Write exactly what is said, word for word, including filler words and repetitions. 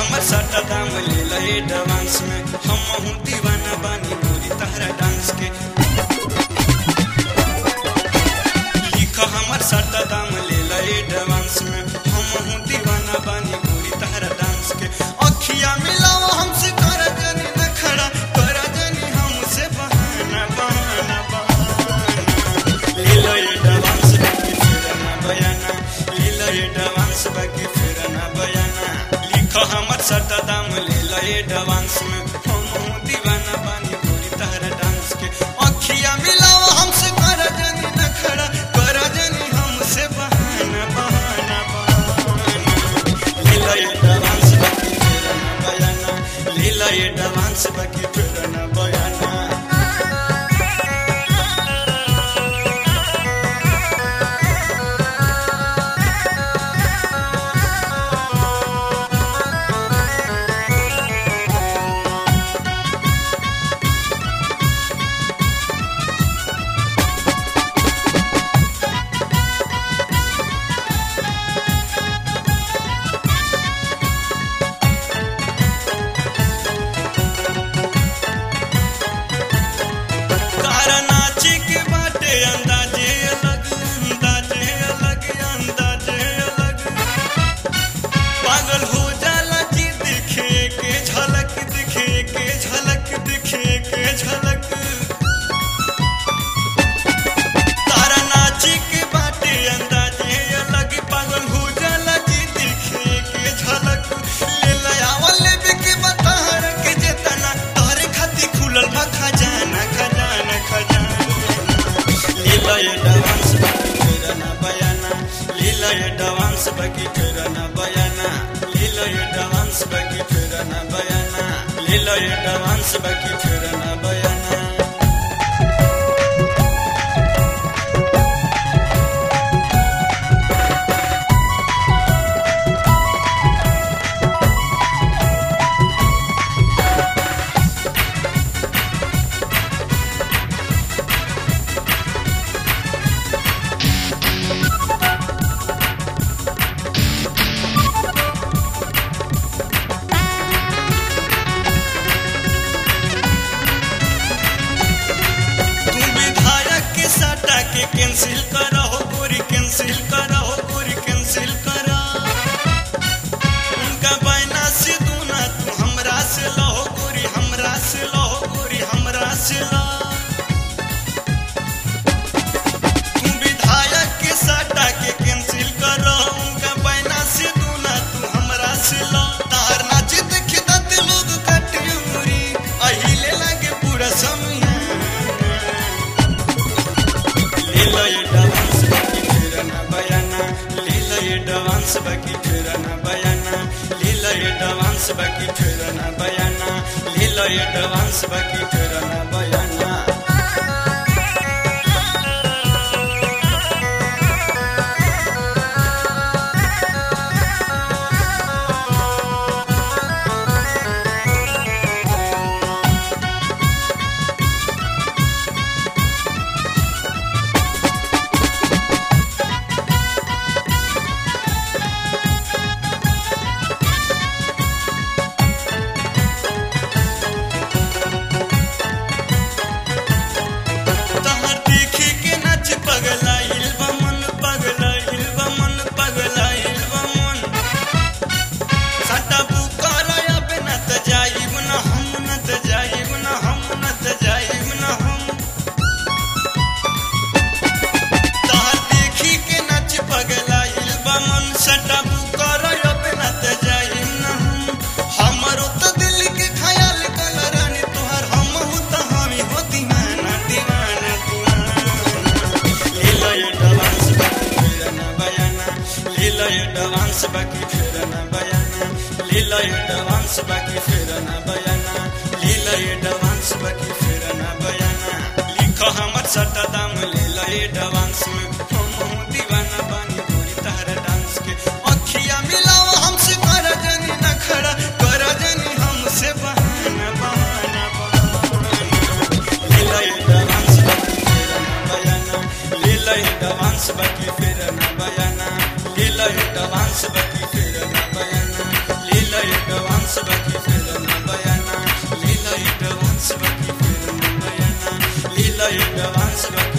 हमर सटा दाम ले ले डांस में हम हूँ दीवाना बानी पूरी तहरा डांस के लिखा हमर सटा दाम ले ले डांस में हम हूँ दीवाना बानी पूरी तहरा डांस के अखिया मिलाओ हमसे कर जनी न खड़ा कर जनी हमसे बहाना बहाना बहाना ले ले डांस बाकी फिर ना बयाना ले ले डांस बाकी फिर ना बयाना लिखा हमर सटा दाम ले ले डांस में हम हूँ दीवाना बानी पूरी तहरा डांस के अखिया मिलाओ हमसे कर जनी न खड़ा कर जनी हमसे बहाना बहाना बहाना ले ले डांस बाकी फिर ना बयाना ले ले डांस बाकी फिर ना बयाना डांस बाकी फिर ना बयाना ले लो ये डांस बाकी फिर ना बयाना ले लो ये डांस बाकी फिर ना बयाना कैंसिल करो पूरी कैंसिल करो पूरी कैंसिल करो उनका बहना से दूना तू हमरा से लो पूरी हमरा से लो पूरी हमरा से लो तू विधायक के साटा के कैंसिल करो उनका बहना से दूना तू हमरा से लो तार नाच देख दत लोग कट उरी अहिले लगे पूरा समय डांस बाकी फिर ना बयाना ले लो ये डांस बाकी फिर ना बयाना ले लो ये डांस बाकी फिर ना बयाना डांस बाकी फिर ना बयाना ले लो ये डांस बाकी फिर ना बयाना ले लो ये डांस बाकी फिर ना बयाना लिखो हमर सटा दाम ले लो ये डांस में हम हूँ दीवाना बानी पूरी तहरा डांस के अखिया मिलाओ हमसे कर जनी न खड़ा कर जनी हमसे बहाना बहाना बहाना ले लो ये डांस बाकी फिर ना बयाना ले लो ये डांस बाकी फिर ना बयाना ले लो ये डांस बाकी फिर ना बयाना ले लो ये डांस एडवांस में